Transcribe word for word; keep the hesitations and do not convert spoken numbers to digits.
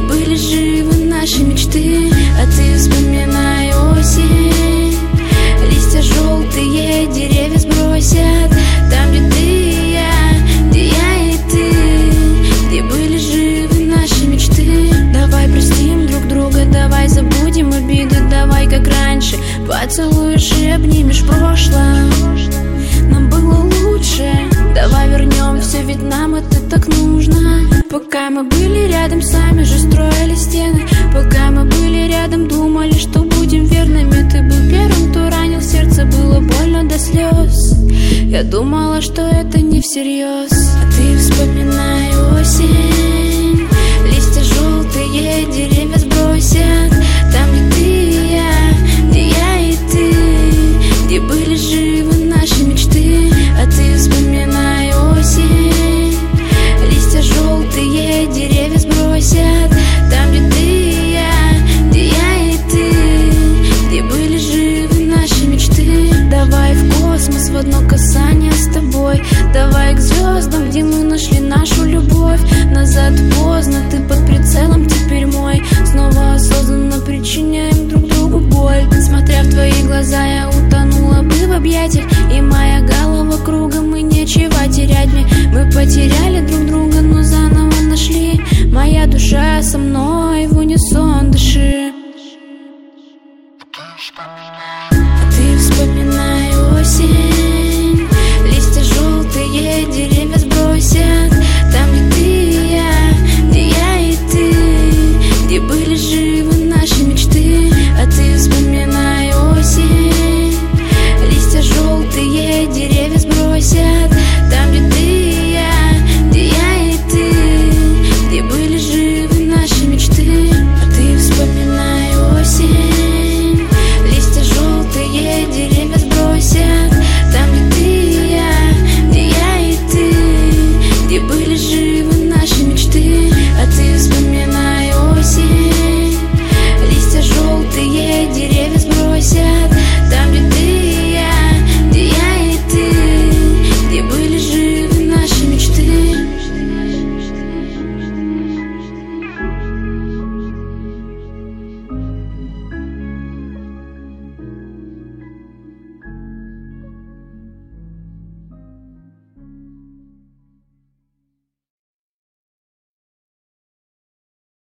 были живы наши мечты. А ты вспоминай осень, листья желтые, деревья сбросят. Там, где ты и я, где я и ты, где были живы наши мечты. Давай простим друг друга, давай забудем обиды. Давай, как раньше, поцелуешь и обнимешь прошлое. Нам было лучше, давай вернем все, ведь нам это так нужно. Пока мы были рядом, сами же строили стены. Пока мы были рядом, думали, что будем верными. Ты был первым, кто ранил сердце, было больно до слез. Я думала, что это не всерьез. А ты вспоминай осень, листья желтые, деревья сбросят. Там, где ты и я, где я и ты, где были живы наши мечты. А ты вспоминай осень, листья желтые, деревья сбросят. Там, где ты и я, где я и ты, где были живы наши мечты. Давай в космос, в одно касание с тобой. Давай к звездам, где мы нашли нашу любовь. Назад поздно, ты под прицелом теперь мой. Снова осознанно причиняем друг другу боль. Смотря в твои глаза, я утонула бы в объятиях. И моя голова кругом, и нечего терять мне. Мы потеряли друг друга, но заново нашли. Моя душа со мной.